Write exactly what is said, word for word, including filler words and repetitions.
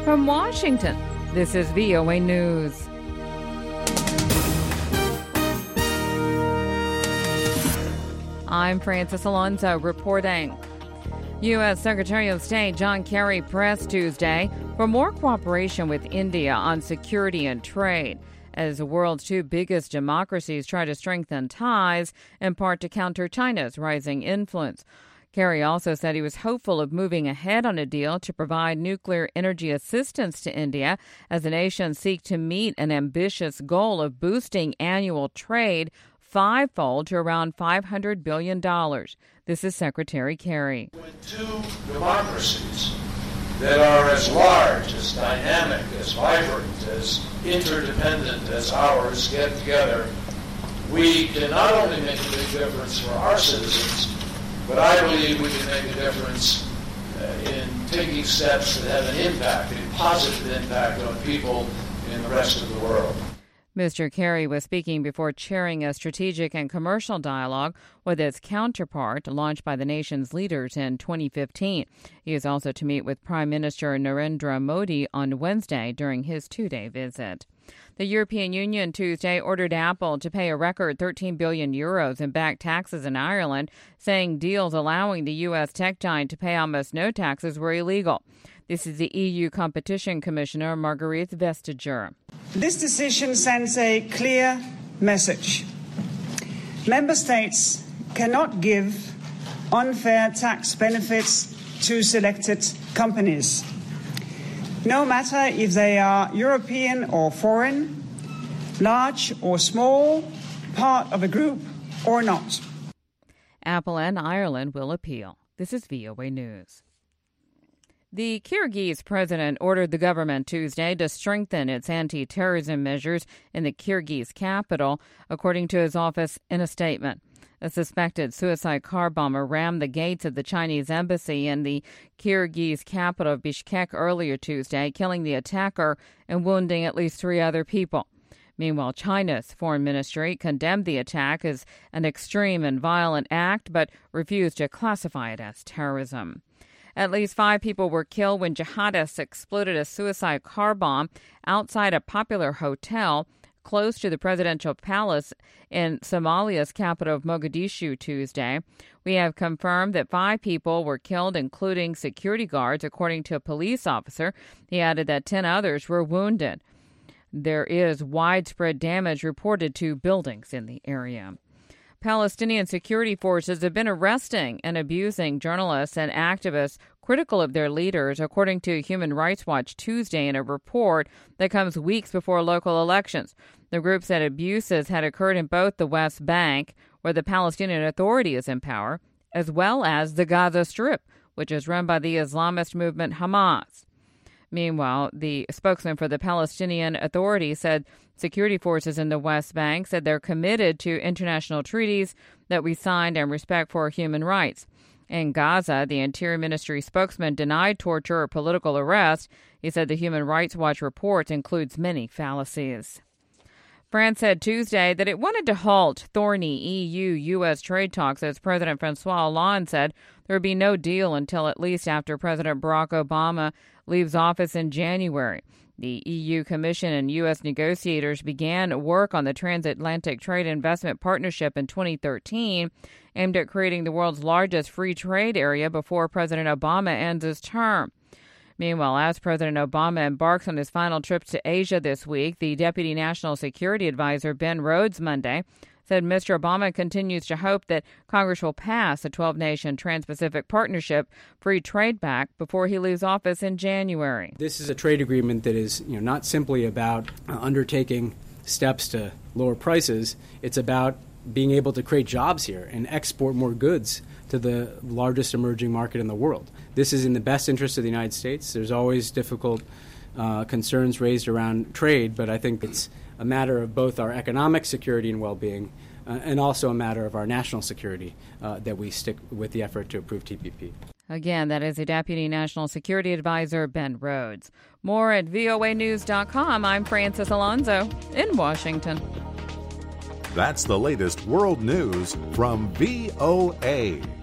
From Washington, this is V O A News. I'm Francis Alonso reporting. U S. Secretary of State John Kerry pressed Tuesday for more cooperation with India on security and trade, as the world's two biggest democracies try to strengthen ties, in part to counter China's rising influence. Kerry also said he was hopeful of moving ahead on a deal to provide nuclear energy assistance to India as the nation seeks to meet an ambitious goal of boosting annual trade fivefold to around five hundred billion dollars. This is Secretary Kerry. When two democracies that are as large, as dynamic, as vibrant, as interdependent as ours get together, we can not only make a big difference for our citizens, but I believe we can make a difference uh, in taking steps that have an impact, a positive impact on people in the rest of the world. Mister Kerry was speaking before chairing a strategic and commercial dialogue with its counterpart launched by the nation's leaders in twenty fifteen. He is also to meet with Prime Minister Narendra Modi on Wednesday during his two-day visit. The European Union Tuesday ordered Apple to pay a record thirteen billion euros in back taxes in Ireland, saying deals allowing the U S tech giant to pay almost no taxes were illegal. This is the E U Competition Commissioner, Margrethe Vestager. This decision sends a clear message. Member states cannot give unfair tax benefits to selected companies, no matter if they are European or foreign, large or small, part of a group or not. Apple and Ireland will appeal. This is V O A News. The Kyrgyz president ordered the government Tuesday to strengthen its anti-terrorism measures in the Kyrgyz capital, according to his office in a statement. A suspected suicide car bomber rammed the gates of the Chinese embassy in the Kyrgyz capital of Bishkek earlier Tuesday, killing the attacker and wounding at least three other people. Meanwhile, China's foreign ministry condemned the attack as an extreme and violent act, but refused to classify it as terrorism. At least five people were killed when jihadists exploded a suicide car bomb outside a popular hotel close to the presidential palace in Somalia's capital of Mogadishu Tuesday. We have confirmed that five people were killed, including security guards, according to a police officer. He added that ten others were wounded. There is widespread damage reported to buildings in the area. Palestinian security forces have been arresting and abusing journalists and activists critical of their leaders, according to Human Rights Watch Tuesday in a report that comes weeks before local elections. The group said abuses had occurred in both the West Bank, where the Palestinian Authority is in power, as well as the Gaza Strip, which is run by the Islamist movement Hamas. Meanwhile, the spokesman for the Palestinian Authority said security forces in the West Bank said they're committed to international treaties that we signed and respect for human rights. In Gaza, the Interior Ministry spokesman denied torture or political arrest. He said the Human Rights Watch report includes many fallacies. France said Tuesday that it wanted to halt thorny E U U S trade talks as President Francois Hollande said there would be no deal until at least after President Barack Obama leaves office in January. The E U Commission and U S negotiators began work on the Transatlantic Trade Investment Partnership in twenty thirteen, aimed at creating the world's largest free trade area before President Obama ends his term. Meanwhile, as President Obama embarks on his final trip to Asia this week, the Deputy National Security Advisor Ben Rhodes Monday said Mister Obama continues to hope that Congress will pass a twelve-nation Trans-Pacific Partnership Free Trade Pact before he leaves office in January. This is a trade agreement that is, you know, not simply about uh, undertaking steps to lower prices. It's about being able to create jobs here and export more goods to the largest emerging market in the world. This is in the best interest of the United States. There's always difficult uh, concerns raised around trade, but I think it's a matter of both our economic security and well-being uh, and also a matter of our national security uh, that we stick with the effort to approve T P P. Again, that is the Deputy National Security Advisor, Ben Rhodes. More at V O A news dot com. I'm Francis Alonso in Washington. That's the latest world news from V O A.